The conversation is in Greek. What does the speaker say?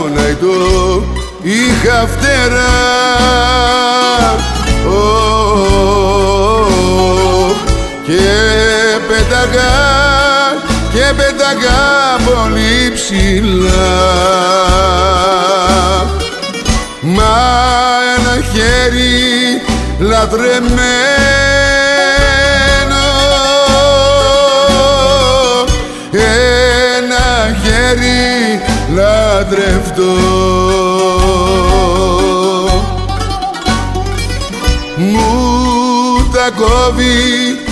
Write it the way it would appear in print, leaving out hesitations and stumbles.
τον αϊτό είχα φτερά. Και πέταγα πολύ ψηλά. Μα ένα χέρι λατρεμένο, ένα χέρι λατρευτό μου τα κόβει